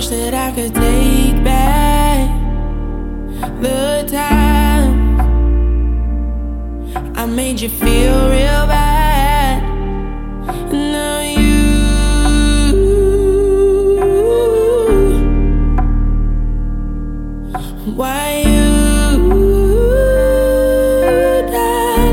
wish that I could take back the time I made you feel real bad. And